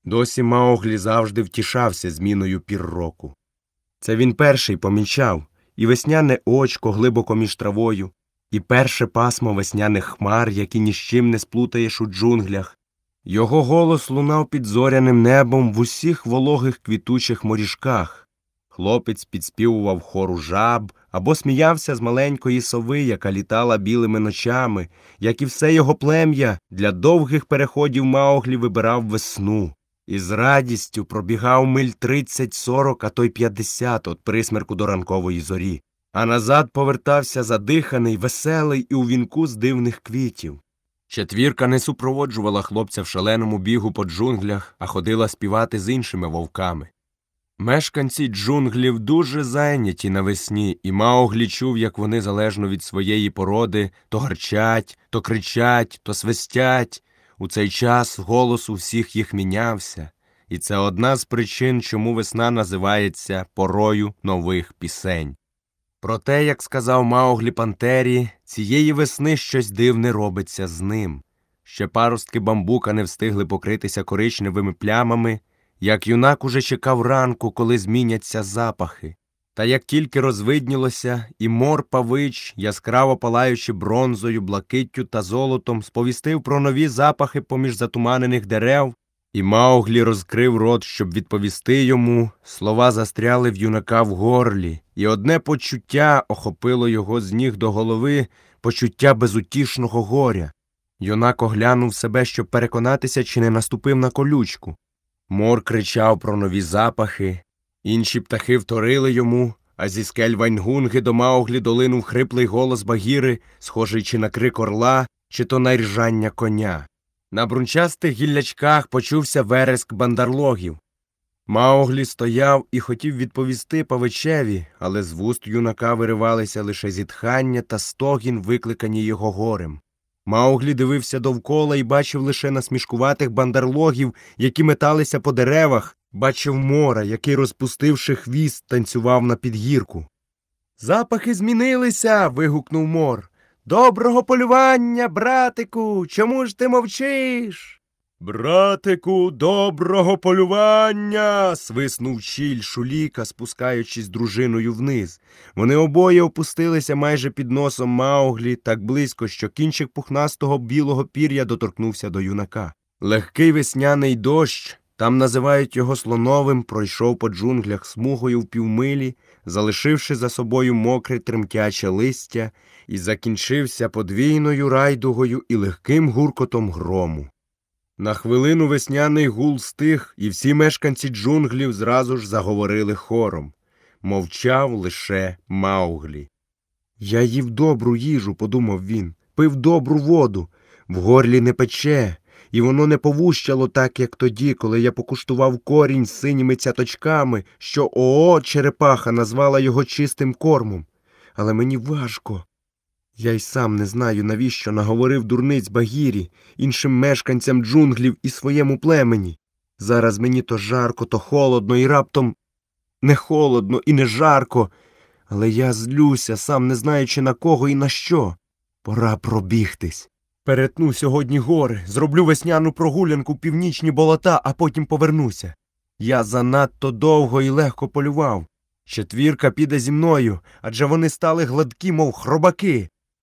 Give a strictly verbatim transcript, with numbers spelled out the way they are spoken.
Досі Мауглі завжди втішався зміною пір року. Це він перший помічав і весняне очко глибоко між травою, і перше пасмо весняних хмар, які ні з чим не сплутаєш у джунглях. Його голос лунав під зоряним небом в усіх вологих квітучих моріжках. Хлопець підспівував хору жаб або сміявся з маленької сови, яка літала білими ночами, як і все його плем'я, для довгих переходів Мауглі вибирав весну. І з радістю пробігав миль тридцять-сорок, а то й п'ятдесят від присмерку до ранкової зорі. А назад повертався задиханий, веселий і у вінку з дивних квітів. Четвірка не супроводжувала хлопця в шаленому бігу по джунглях, а ходила співати з іншими вовками. Мешканці джунглів дуже зайняті навесні, і Мауглі чув, як вони залежно від своєї породи то гарчать, то кричать, то свистять. У цей час голос у всіх їх мінявся, і це одна з причин, чому весна називається порою нових пісень. Проте, як сказав Мауглі пантері, цієї весни щось дивне робиться з ним. Ще паростки бамбука не встигли покритися коричневими плямами, як юнак уже чекав ранку, коли зміняться запахи. Та як тільки розвиднілося, і мор павич, яскраво палаючи бронзою, блакиттю та золотом, сповістив про нові запахи поміж затуманених дерев, і Мауглі розкрив рот, щоб відповісти йому, слова застряли в юнака в горлі, і одне почуття охопило його з ніг до голови, почуття безутішного горя. Юнак оглянув себе, щоб переконатися, чи не наступив на колючку. Мор кричав про нові запахи, інші птахи вторили йому, а зі скель Вайнгунги до Мауглі долинув хриплий голос Багіри, схожий чи на крик орла, чи то на ржання коня. На брунчастих гіллячках почувся вереск бандарлогів. Мауглі стояв і хотів відповісти павичеві, але з вуст юнака виривалися лише зітхання та стогін, викликані його горем. Мауглі дивився довкола і бачив лише насмішкуватих бандарлогів, які металися по деревах, бачив мора, який, розпустивши хвіст, танцював на підгірку. «Запахи змінилися!» – вигукнув мор. «Доброго полювання, братику! Чому ж ти мовчиш?» «Братику, доброго полювання!» – свиснув Чіль Шуліка, спускаючись дружиною вниз. Вони обоє опустилися майже під носом Мауглі, так близько, що кінчик пухнастого білого пір'я доторкнувся до юнака. Легкий весняний дощ, там називають його слоновим, пройшов по джунглях смугою в півмилі, залишивши за собою мокре тремтяче листя, і закінчився подвійною райдугою і легким гуркотом грому. На хвилину весняний гул стих, і всі мешканці джунглів зразу ж заговорили хором. Мовчав лише Мауглі. «Я їв добру їжу», – подумав він, – «пив добру воду, в горлі не пече, і воно не повущало так, як тоді, коли я покуштував корінь з синіми цяточками, що ООО черепаха назвала його чистим кормом. Але мені важко. Я й сам не знаю, навіщо наговорив дурниць Багірі, іншим мешканцям джунглів і своєму племені. Зараз мені то жарко, то холодно, і раптом не холодно і не жарко. Але я злюся, сам не знаючи на кого і на що. Пора пробігтись. Перетну сьогодні гори, зроблю весняну прогулянку в північні болота, а потім повернуся. Я занадто довго і легко полював. Четвірка піде зі мною, адже вони стали гладкі, мов хробаки.